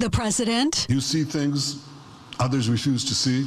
the president. You see things others refuse to see.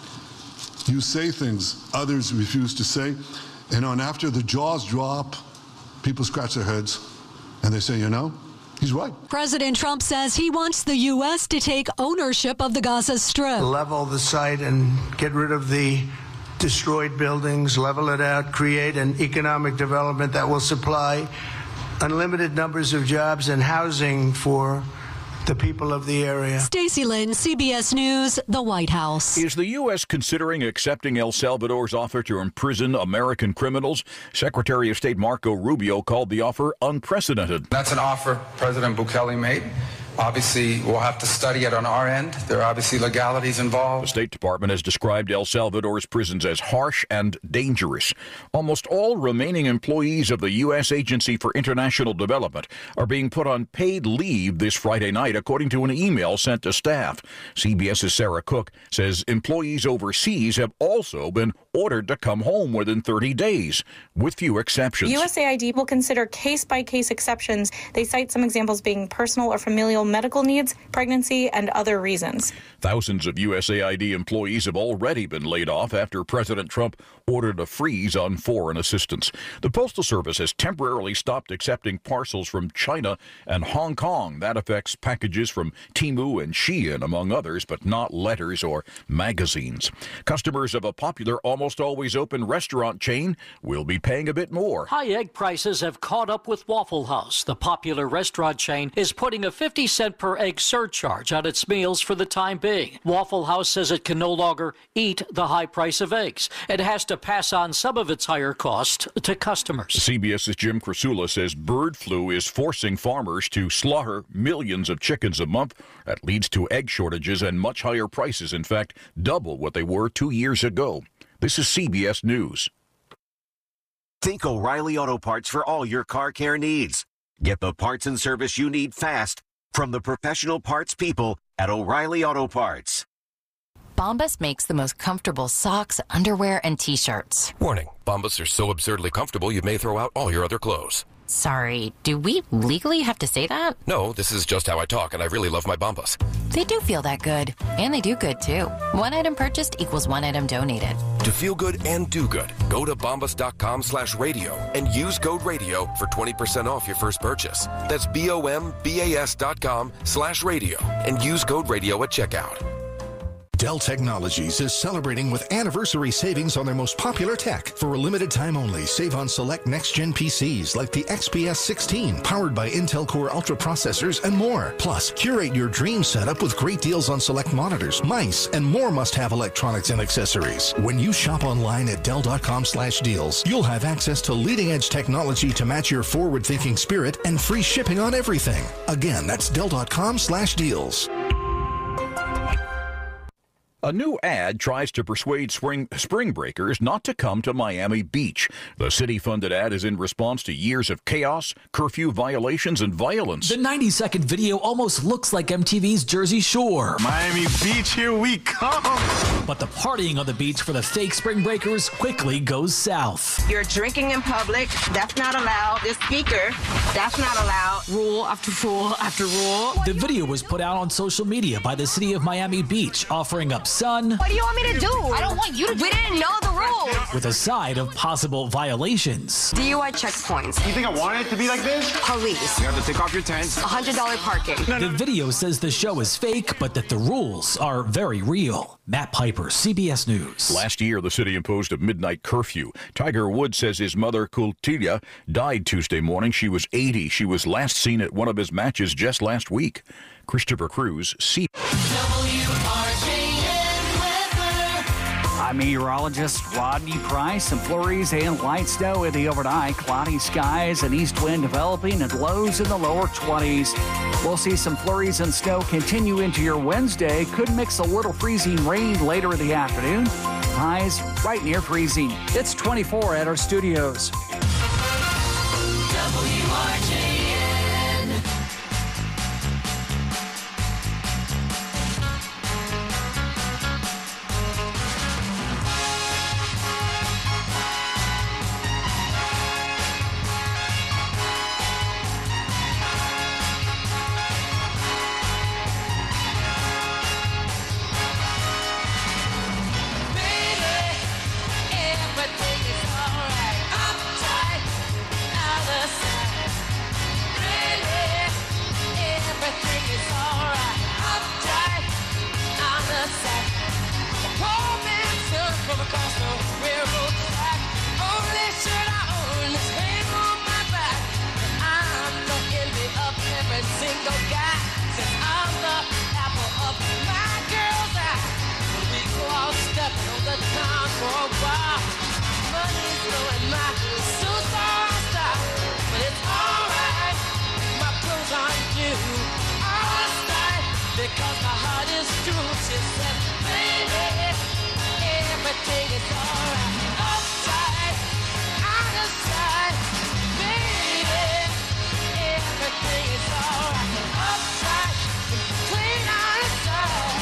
You say things others refuse to say. And after the jaws drop, people scratch their heads and they say, he's right. President Trump says he wants the U.S. to take ownership of the Gaza Strip. Level the site and get rid of the destroyed buildings, level it out, create an economic development that will supply unlimited numbers of jobs and housing for the people of the area. Stacey Lynn, CBS News, the White House. Is the U.S. considering accepting El Salvador's offer to imprison American criminals? Secretary of State Marco Rubio called the offer unprecedented. That's an offer President Bukele made. Obviously, we'll have to study it on our end. There are obviously legalities involved. The State Department has described El Salvador's prisons as harsh and dangerous. Almost all remaining employees of the U.S. Agency for International Development are being put on paid leave this Friday night, according to an email sent to staff. CBS's Sarah Cook says employees overseas have also been ordered to come home within 30 days, with few exceptions. USAID will consider case-by-case exceptions. They cite some examples being personal or familial medical needs, pregnancy, and other reasons. Thousands of USAID employees have already been laid off after President Trump ordered a freeze on foreign assistance. The Postal Service has temporarily stopped accepting parcels from China and Hong Kong. That affects packages from Temu and Shein, among others, but not letters or magazines. Customers of a popular, almost always open restaurant chain will be paying a bit more. High egg prices have caught up with Waffle House. The popular restaurant chain is putting a 50-cent per egg surcharge on its meals for the time being. Waffle House says it can no longer eat the high price of eggs. It has to pass on some of its higher costs to customers. CBS's Jim Krasula says bird flu is forcing farmers to slaughter millions of chickens a month. That leads to egg shortages and much higher prices, in fact, double what they were 2 years ago. This is CBS News. Think O'Reilly Auto Parts for all your car care needs. Get the parts and service you need fast from the professional parts people at O'Reilly Auto Parts. Bombas makes the most comfortable socks, underwear, and T-shirts. Warning, Bombas are so absurdly comfortable you may throw out all your other clothes. Sorry, do we legally have to say that? No, this is just how I talk, and I really love my Bombas. They do feel that good. And they do good, too. One item purchased equals one item donated. To feel good and do good, go to bombas.com/radio and use code radio for 20% off your first purchase. That's BOMBAS.com/radio and use code radio at checkout. Dell Technologies is celebrating with anniversary savings on their most popular tech. For a limited time only, save on select next-gen PCs like the XPS 16, powered by Intel Core Ultra processors and more. Plus, curate your dream setup with great deals on select monitors, mice, and more must-have electronics and accessories. When you shop online at Dell.com/deals, you'll have access to leading-edge technology to match your forward-thinking spirit and free shipping on everything. Again, that's Dell.com/deals. A new ad tries to persuade spring breakers not to come to Miami Beach. The city-funded ad is in response to years of chaos, curfew violations, and violence. The 90-second video almost looks like MTV's Jersey Shore. Miami Beach, here we come! But the partying on the beach for the fake spring breakers quickly goes south. You're drinking in public. That's not allowed. This speaker, that's not allowed. Rule after rule after rule. The video was put out on social media by the city of Miami Beach, offering up sun. What do you want me to do? I don't want you to do. We didn't know the rules. With a side of possible violations. DUI checkpoints. You think I wanted it to be like this? Police. You have to take off your tents. $100 parking. The video says the show is fake, but that the rules are very real. Matt Piper, CBS News. Last year, the city imposed a midnight curfew. Tiger Woods says his mother, Kultila, died Tuesday morning. She was 80. She was last seen at one of his matches just last week. Christopher Cruz, I'm meteorologist Rodney Price. Some flurries and light snow in the overnight. Cloudy skies and east wind developing and lows in the lower 20s. We'll see some flurries and snow continue into your Wednesday. Could mix a little freezing rain later in the afternoon. Highs right near freezing. It's 24 at our studios. WRJN. because my heart is true. She said, baby, everything is alright. Upside, out of sight, baby, everything is alright. Upside, clean out of sight.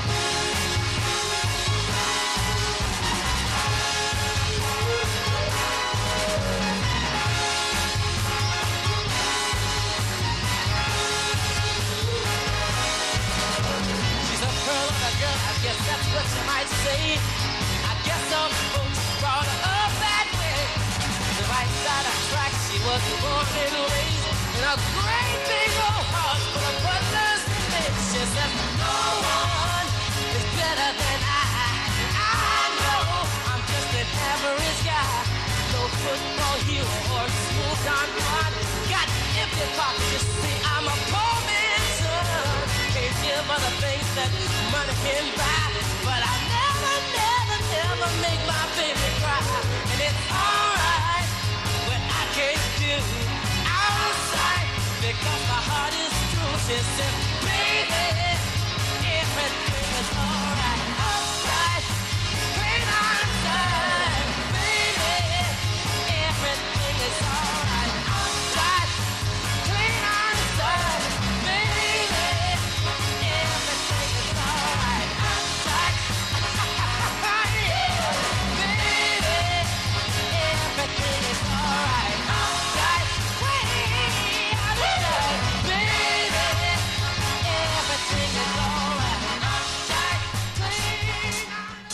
She's a pearl of a girl, I guess that's what you might say. I guess some folks brought her up that way. The right side of track, she was born and raised in a great big old house full of brothers and mates. She said, no one is better than I know I'm just an average guy. No football hero or smooth Don Juan. Got empty pockets, you see, I'm a poor man's son. Can't give other things that money can buy. But I never make my baby cry. And it's alright when I can't do out of sight because my heart is true. She said, baby, everything is alright. Outside, clean out of sight. Baby, everything is alright. Outside, clean out of sight. Baby, everything is alright. Outside, yeah. Baby, everything is alright. Outside, way out of sight. Baby, everything is alright. Outside, clean.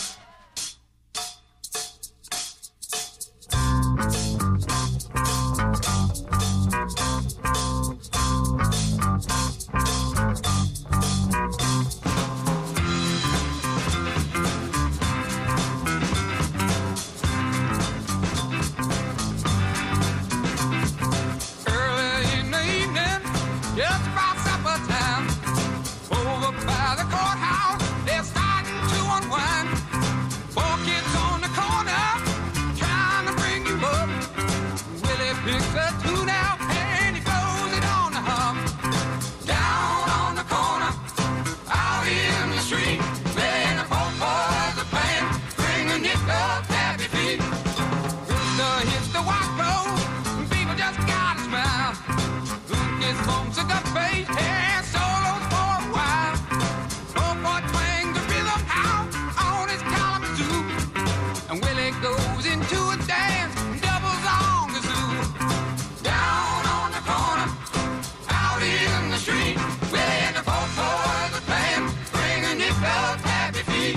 Early in the evening, just about supper time, over by the courthouse, they're starting to unwind. 4 kids on the corner, trying to bring you up. Willie picks a tune out and he blows it on the hum. Down on the corner, out in the street, playing the folk boys are playing, bringing it up happy feet. Rooster hits the white clothes, people just gotta smile. Lucas bumps a gut bass and solos for a while. Old boy twangs the rhythm out on his Kalamazoo, and Willie goes into a dance, doubles on the zoo. Down on the corner, out in the street, Willie and the folk boys are playing, bringing it up happy feet.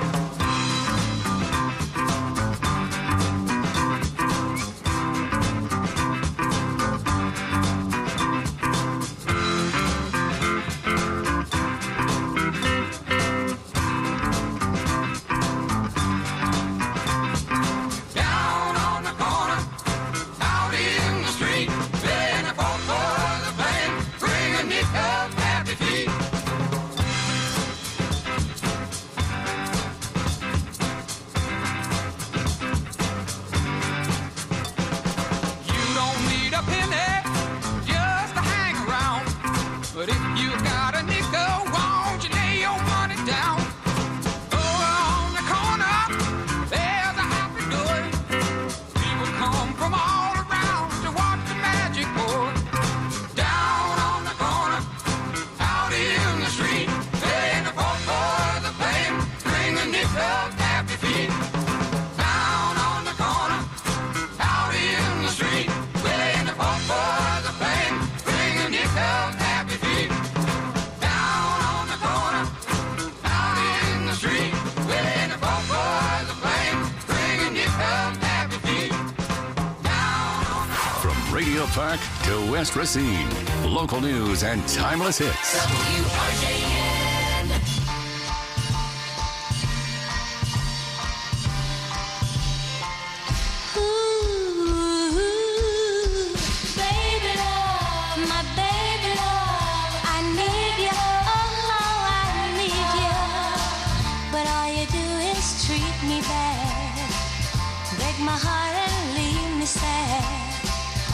Down on the corner, out in the street, playing the folk boys are playing, bringing it up happy feet. You don't need a penny just to hang around, but if you got a nickel, won't you lay your money down? Over on the corner, there's a happy door. People come from all around to watch the magic pour. Down on the corner, out in the street, playing the folk boys are playing, bringing it up happy feet. Down on the corner, out in the street, playing the folk boys are playing, bringing it up happy feet. Down on the corner, out in the street, playing the folk boys are playing, bringing it up happy feet. From Radio Park to West Racine, local news and timeless hits. WRJN. Baby love, my baby love, I need you, oh, I need you. But all you do is treat me bad, break my heart and leave me sad.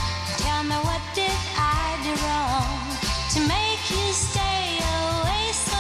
Tell me, what did I do wrong to make you stay away so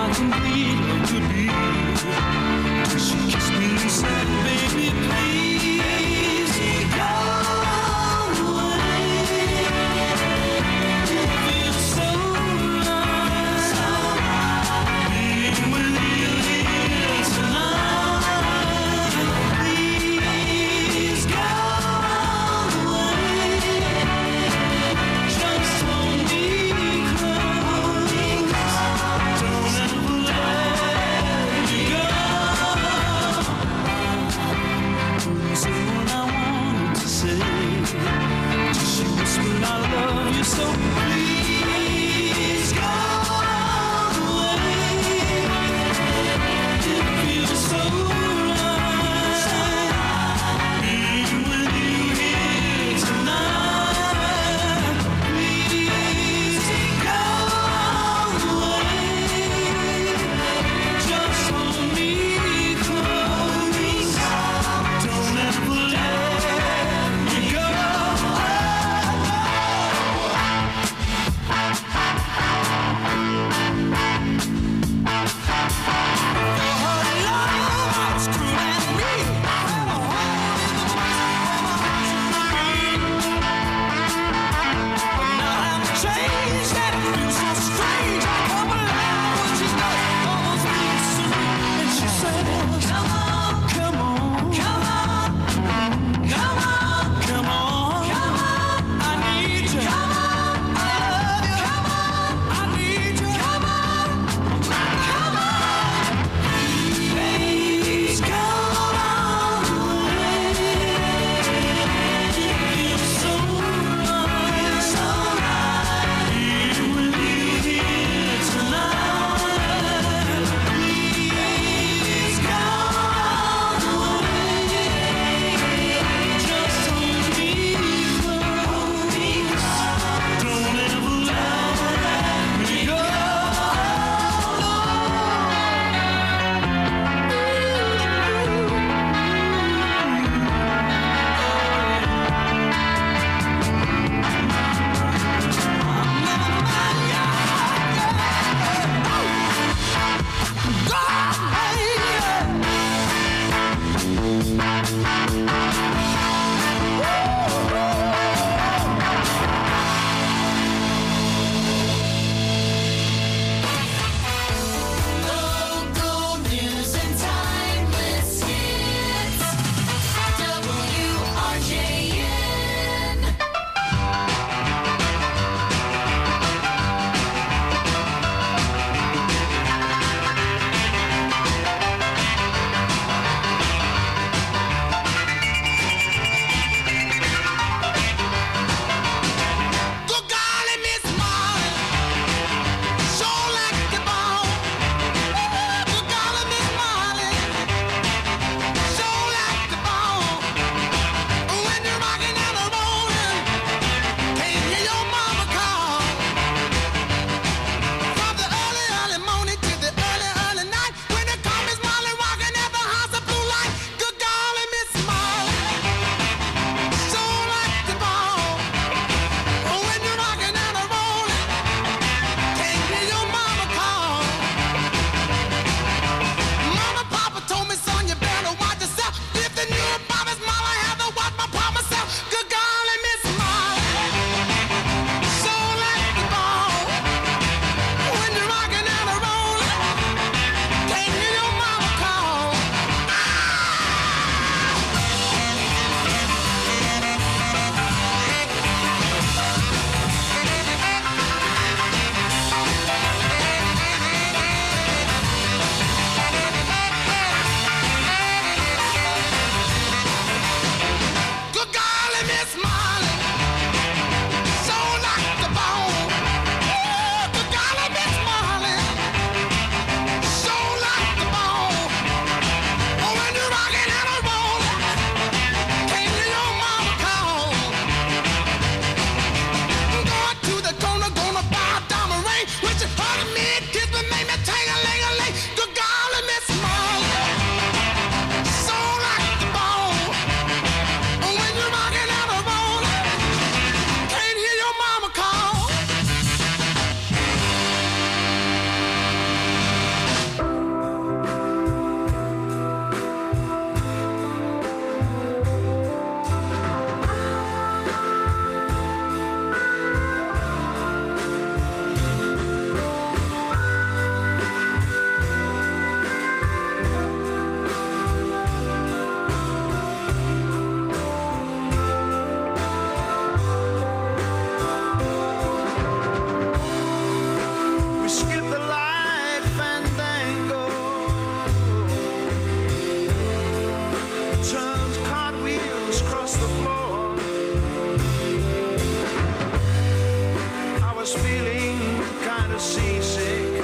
how complete love could be. She kissed me and said, baby, please go away. It feels so right being with you here tonight. Please go away. Just hold me close. Don't ever let was feeling kind of seasick.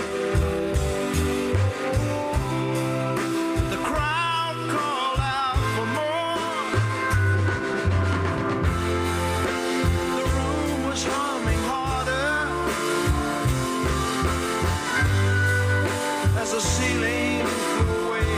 The crowd called out for more. The room was humming harder as the ceiling flew away.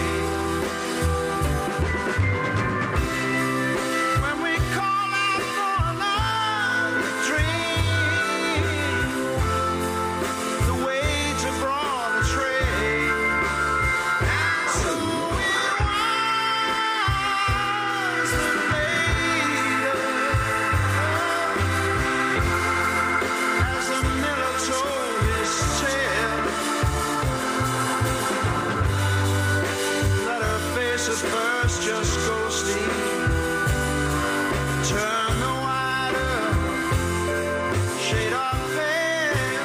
When we call out for another drink, the waiter brought a tray. And so it was that later, as the miller told his tale, that her face at first just ghostly turned the wider shade of pale.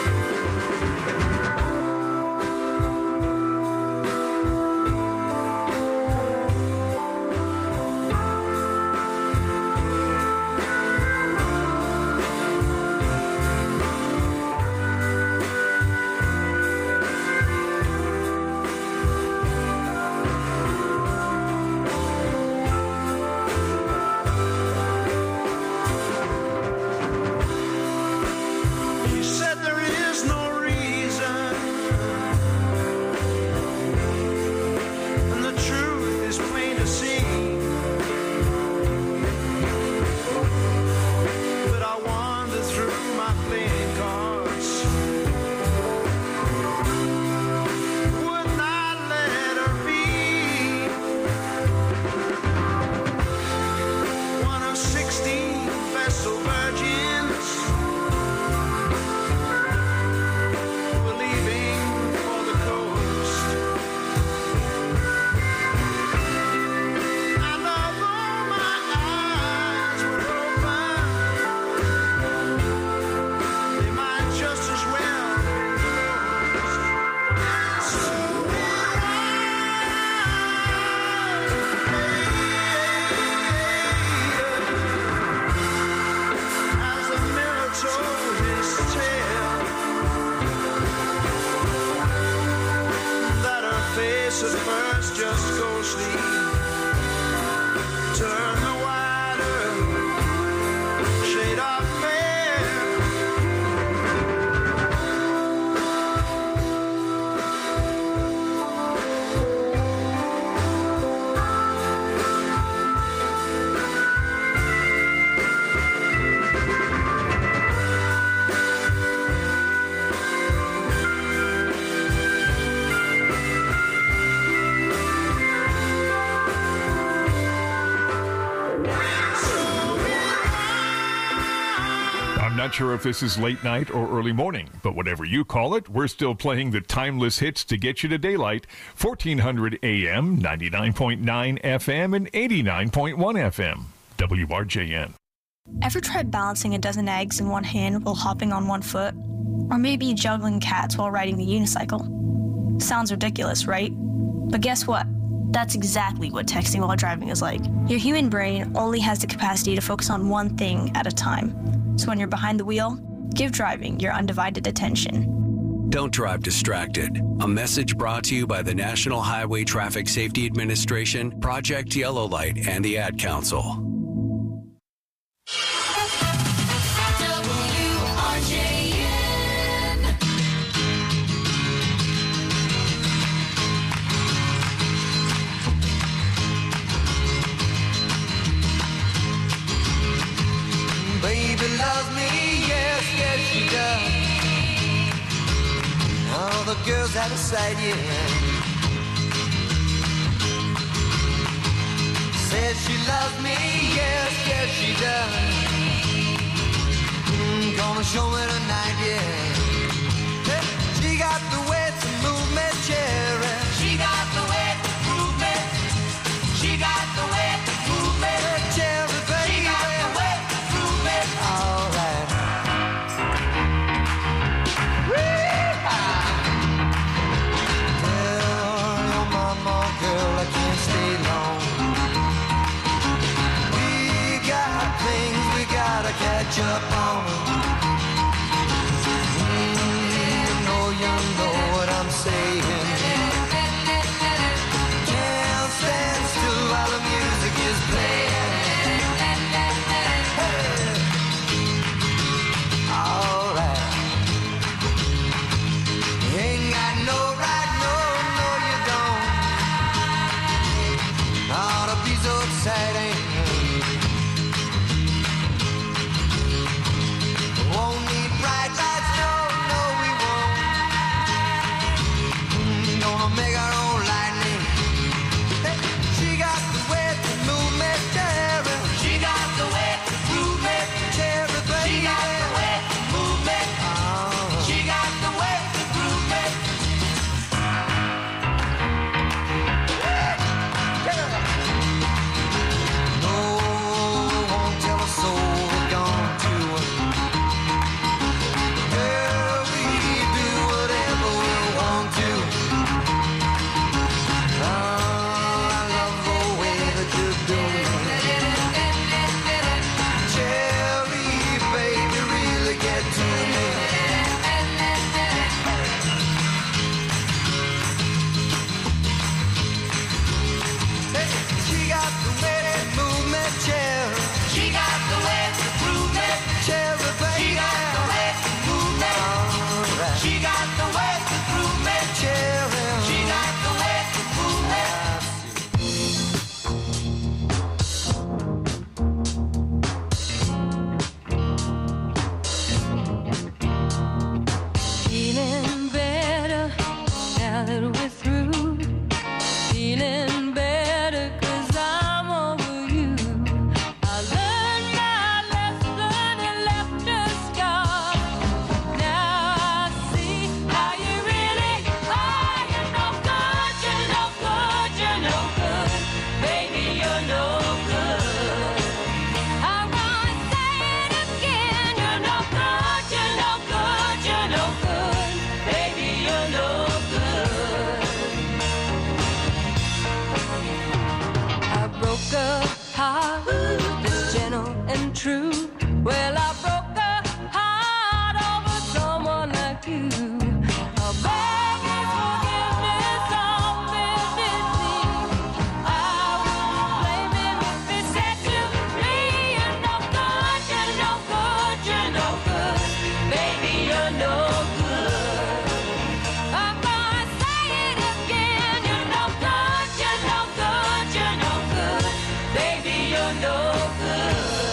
He said there is no reason, and the truth is plain to see. But I wandered through my playing cards, would not let her be one of 16 Vestal virgins who were leaving for the coast. And although my eyes were open, they might just as well be closed. So as the mirror told his tale, that her face at first just ghostly turned the wider shade of pale. I'm not sure if this is late night or early morning, but whatever you call it, we're still playing the timeless hits to get you to daylight. 1400 AM, 99.9 FM, and 89.1 FM. WRJN. Ever tried balancing a dozen eggs in one hand while hopping on one foot? Or maybe juggling cats while riding the unicycle? Sounds ridiculous, right? But guess what? That's exactly what texting while driving is like. Your human brain only has the capacity to focus on one thing at a time. So when you're behind the wheel, give driving your undivided attention. Don't drive distracted. A message brought to you by the National Highway Traffic Safety Administration, Project Yellow Light, and the Ad Council. Baby loves me, yes, yes she does. All the girls out of sight, yeah. Says she loves me, yes, yes she does. Gonna show me tonight, yeah. She got the way to move me, cherry. She got the way to move me. She got the way to move me, cherry, baby. She got the way to move me. All right. Tell your mama, girl, I can't stay long. We got things we gotta catch up on. She got the way to move me, chill. She got the way to prove me, chill, baby. She got the way to move me. Right. She got the way to prove me, chill. She got the way to prove me. Feeling better now that we're through. Feeling better 'cause I'm over you. I learned my lesson and left a scar. Now I see how you really are. You're no good, you're no good, you're no good. Baby, you're no good. I wanna say it again. You're no good, you're no good, you're no good. Baby, you're no good. I broke a heart that's gentle and true. Well, I broke a heart over someone like you. I'll beg his forgiveness on bended knee. I won't blame him if he said to me, you're no good, you're no good, you're no good. Baby, you're no good. I'm gonna say it again. You're no good, you're no good, you're no good. Baby, you're no good.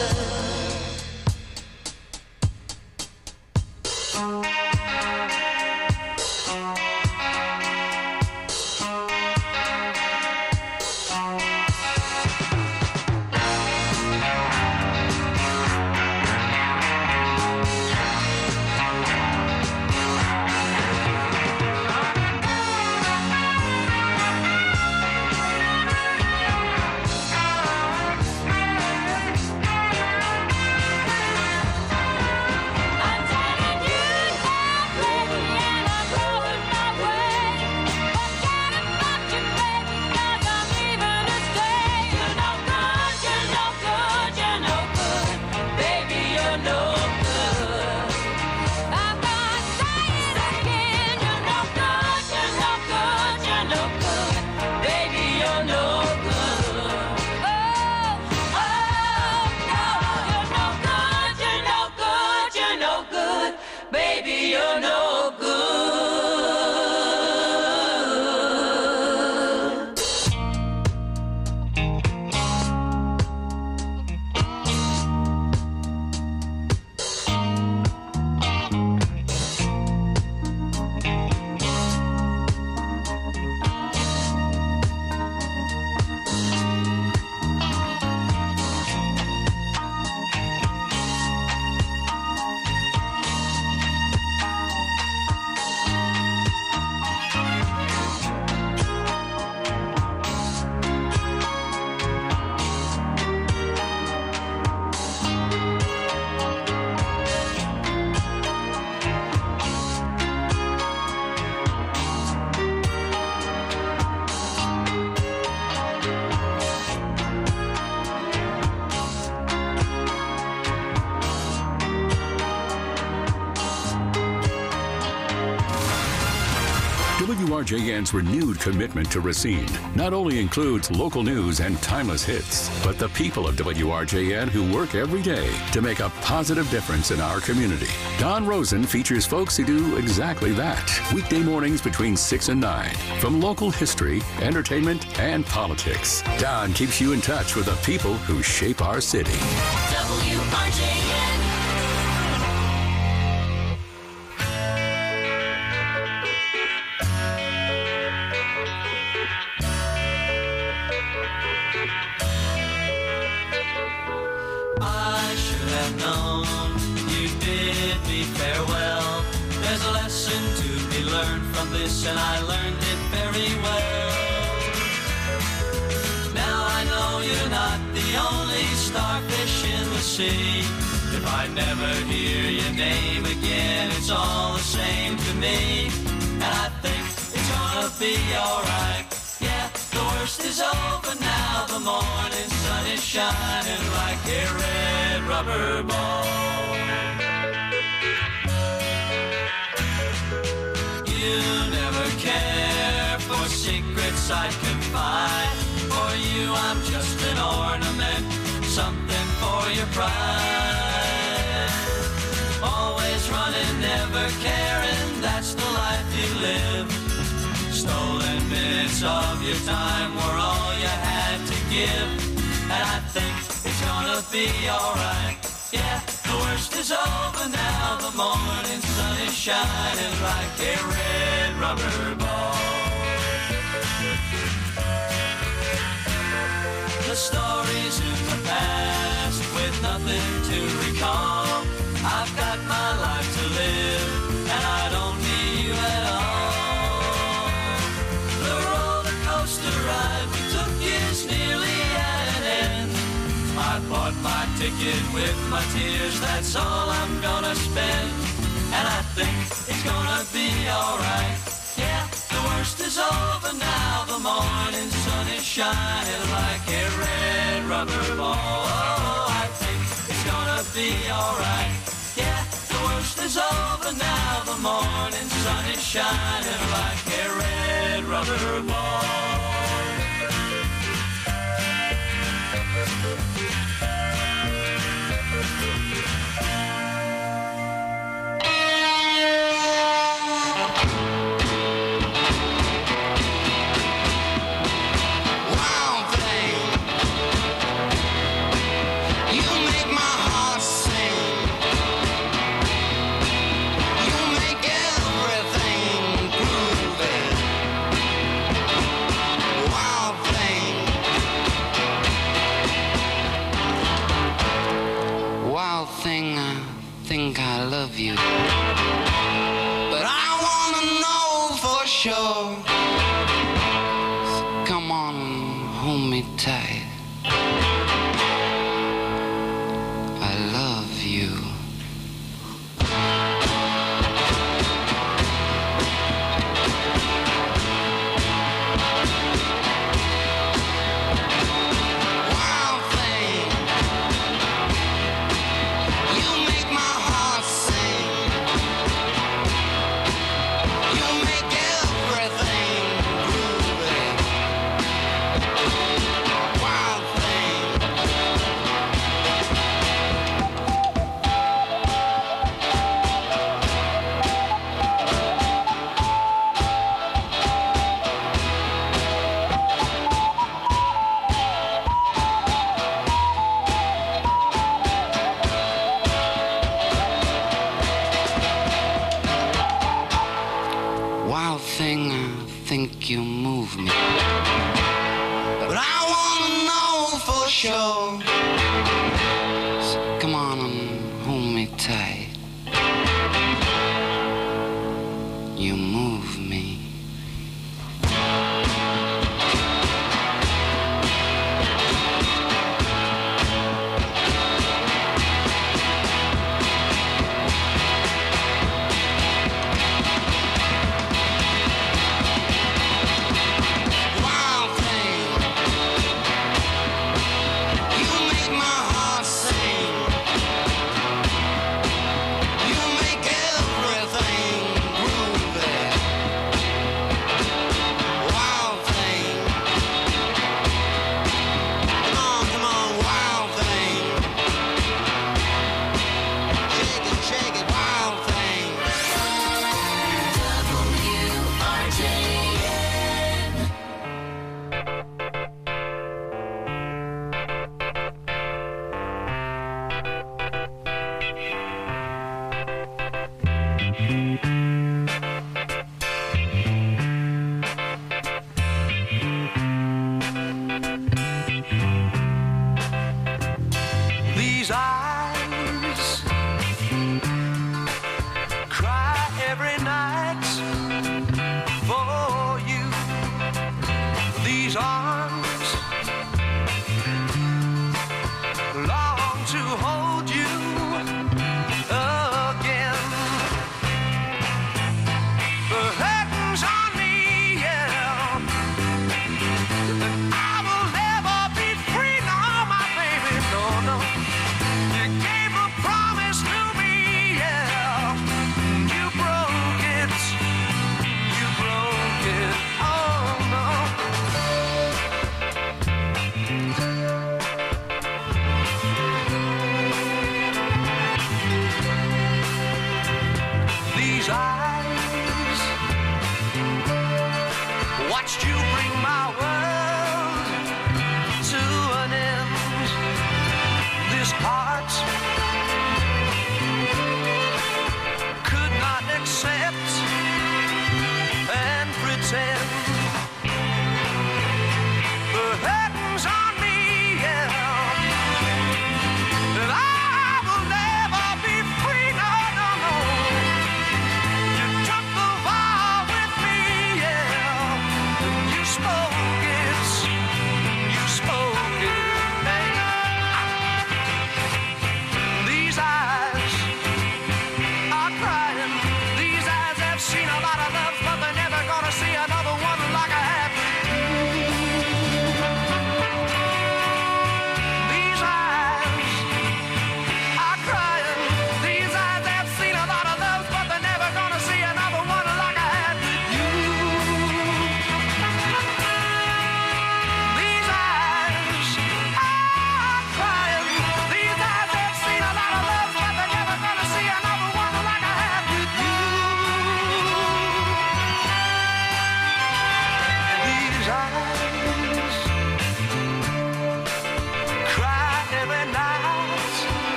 I'm telling you now, baby, and I'm going my way. Forget about you, baby, 'cause I'm leaving to stay. You're no good, you're no good, you're no good. Baby, you're no good. I'm gonna say it again. You're no good, you're no good, you're no good. Baby, you're no good. Oh, no, you're no good, you're no good, you're no good. Baby, you're no good. WRJN's renewed commitment to Racine not only includes local news and timeless hits, but the people of WRJN who work every day to make a positive difference in our community. Don Rosen features folks who do exactly that. Weekday mornings between 6 and 9. From local history, entertainment, and politics, Don keeps you in touch with the people who shape our city. WRJN. I should have known you bid me farewell. There's a lesson to be learned from this, and I learned it very well. Now I know you're not the only starfish in the sea. If I never hear your name again, it's all the same to me. And I think it's gonna be alright. Yeah, the worst is over now. The morning sun is shining like a red rubber ball. secrets I confide. For you I'm just an ornament, something for your pride. Always running, never caring, that's the life you live. Stolen minutes of your time were all you had to give. And I think it's gonna be alright. Yeah, the worst is over now. The morning sun is shining like a red rubber ball. The stories in the past with nothing to recall. I've got my life to live and I don't need you at all. The roller coaster ride we took is nearly at an end. I bought my ticket with my tears, that's all I'm gonna spend. And I think it's gonna be alright. Yeah, the worst is over now. The morning sun is shining like a red rubber ball. Oh, I think it's gonna be alright. Yeah, the worst is over now. The morning sun is shining like a red rubber ball. I love you, but I wanna know for sure. So come on and hold me tight. I love you. Wild thing, you make my heart sing. You make everything groovy. Wild thing. Wild thing, I think you move me. But I wanna know for sure. So come on and hold me tight. You move me. Wild thing, you make my heart sing. You make everything groovy.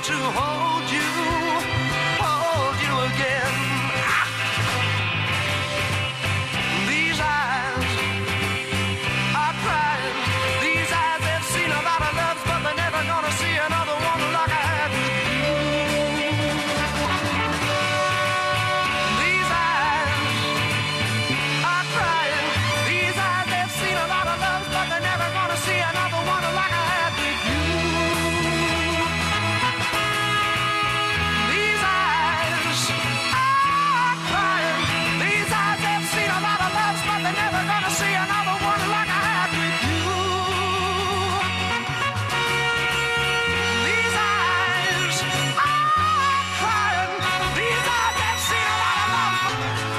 to hold you again. These eyes are crying. These eyes have seen a lot of loves, but they're never gonna see another one like I had with you. These eyes are crying. These eyes have seen a lot of loves, but they're never gonna see another one like I had with you. These eyes are crying. These eyes have seen a lot of loves, but they're never gonna see another one like I had with you. These eyes are crying. These eyes have seen a lot of love.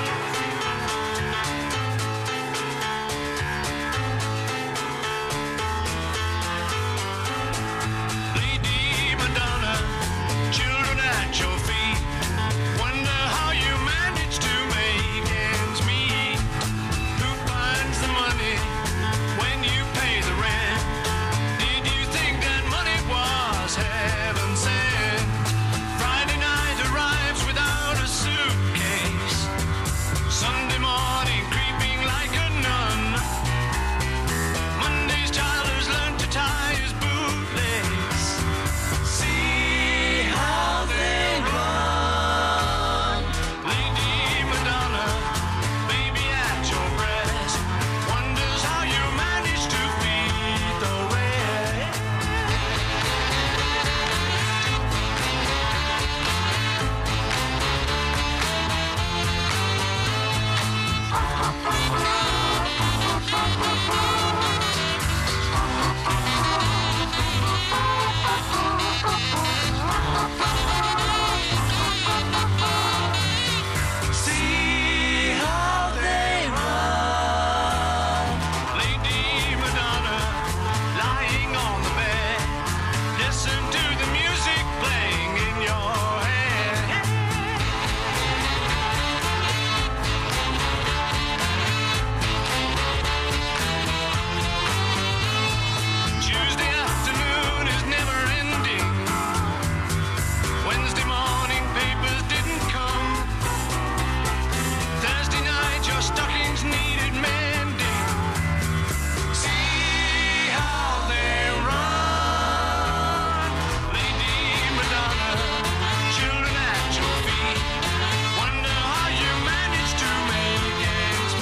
Lady Madonna, children at your feet. Wonder how you manage to make ends meet. Who finds the money when you pay the rent? Did you think that money was heaven sent? Friday night arrives without a suitcase. Sunday morning creeping like a nun. Monday's child has learned to tie his bootlace. See how they run. Lady Madonna, baby at your breast, wonders how you manage to feed the rest. See how they run. Lady Madonna, lying on the bed, listen to the music playing in your head. Tuesday afternoon is never ending. Wednesday morning papers didn't come. Thursday night your stockings needed mending. See how they run. Lady Madonna, children at your feet. Wonder how you manage to make ends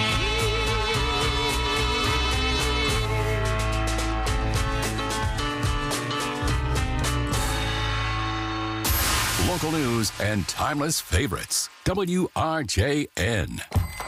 Local news and timeless favorites. WRJN.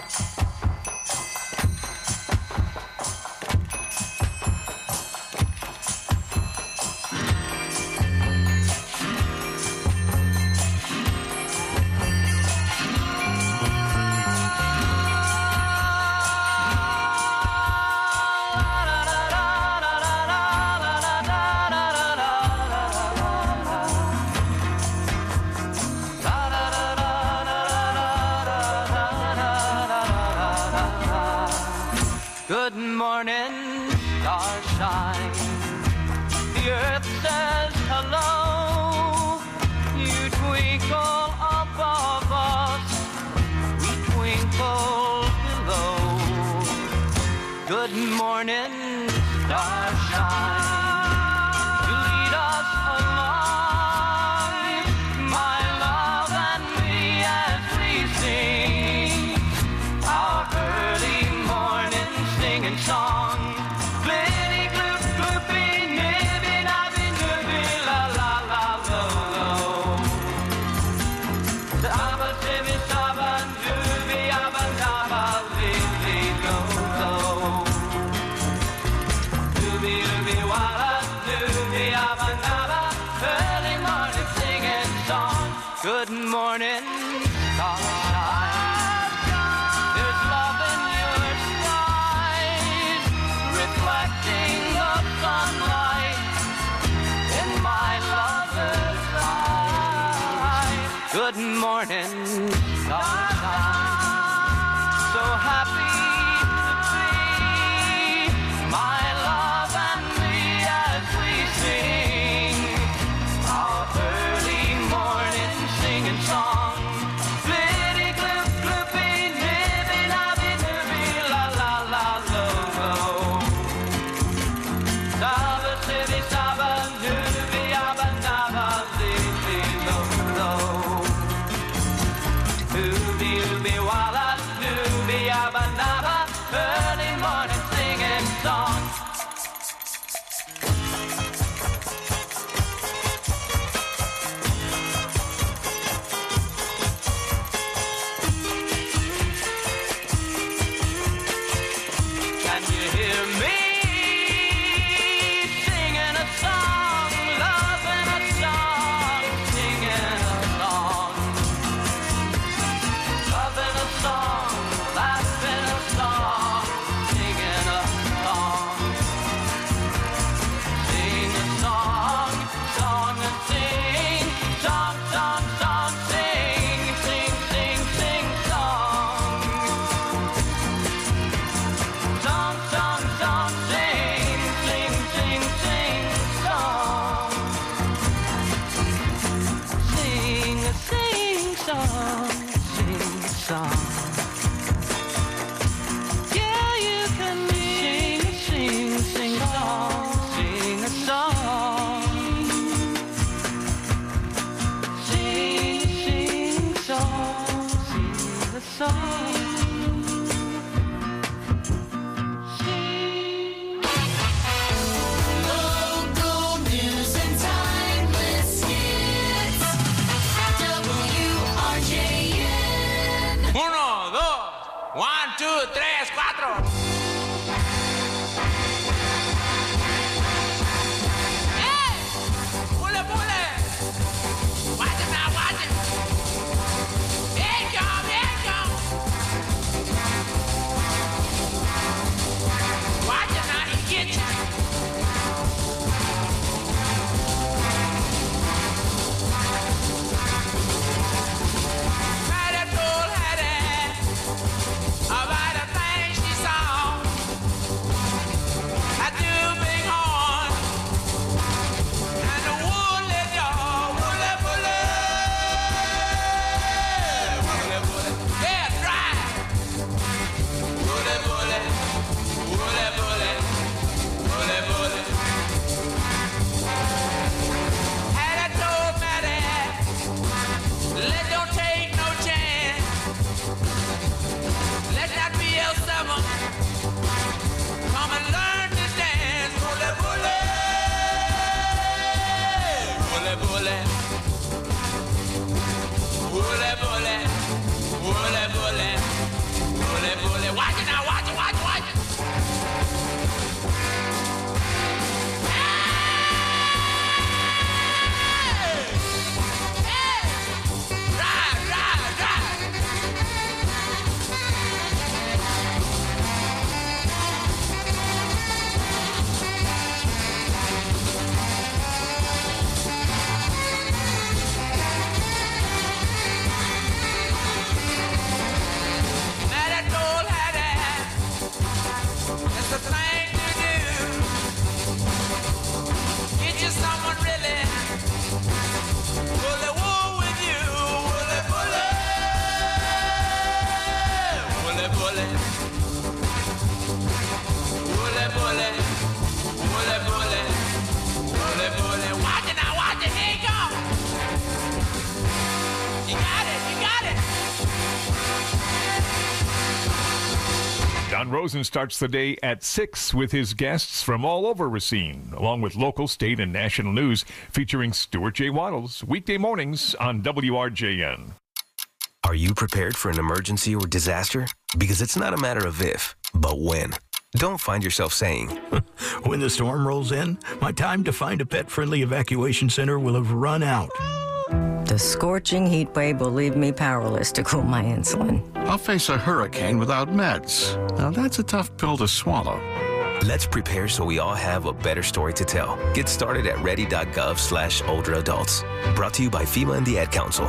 Good morning, starshine. The earth says hello. You twinkle above us, we twinkle below. Good morning, starshine. You lead us along, my love and me, as we sing our early morning singing song. Glitty gloop gloopy, nibby nabby nooby, la la la lo lo. The abba tibby saba dooby abba dabba lily lo lo. Dooby dooby walla dooby abba dabba, early morning singing song. Good morning, starlight. There's love in your skies, reflecting the sunlight in my lover's eyes. Good morning, sunshine. So happy to be my love and me as we sing our 4. Hey! Bullet, bullet! Watch it now, watch it! Here it come, here it come! Watch it now, he get you! About the thing she saw, I do big horn and the woolly jaw, woolly, woolly, woolly, woolly, yeah, dry, woolly, woolly, woolly, woolly, woolly, woolly. Had I told Maddie, let don't take no chance. Let that be L7. Come and learn to dance. Bullet, bullet. Bullet, bullet. Bullet, bullet. Bullet, bullet. Bullet, bullet. Watch it now. Watch it, watch it, watch it. Hey! Hey! Drive, drive, drive. That's the thing to do. Get you someone really bully wool with you. Bully, bully. Bully, bully. Bully, bully. Bully, bully. Bully, bully. Watch it now, watch it. Here you go. You got it, you got it. Don Rosen starts the day at 6 with his guests from all over Racine, along with local, state, and national news featuring Stuart J. Waddles, weekday mornings on WRJN. Are you prepared for an emergency or disaster? Because it's not a matter of if, but when. Don't find yourself saying, when the storm rolls in, my time to find a pet-friendly evacuation center will have run out. The scorching heat wave will leave me powerless to cool my insulin. I'll face a hurricane without meds. Now that's a tough pill to swallow. Let's prepare so we all have a better story to tell. Get started at ready.gov/older adults. Brought to you by FEMA and the Ad Council.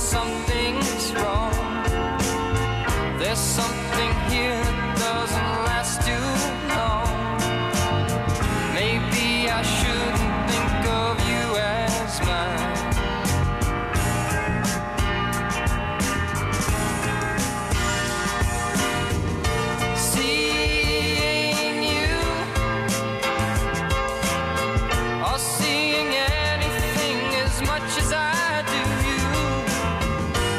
something's wrong. There's something here that doesn't last too long. Maybe I shouldn't think of you as mine. Seeing you, or seeing anything as much as I do you,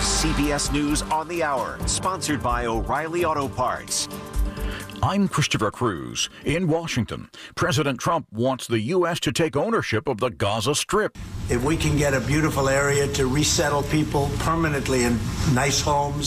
CBS News on the Hour, sponsored by O'Reilly Auto Parts. I'm Christopher Cruz in Washington. President Trump wants the U.S. to take ownership of the Gaza Strip. If we can get a beautiful area to resettle people permanently in nice homes,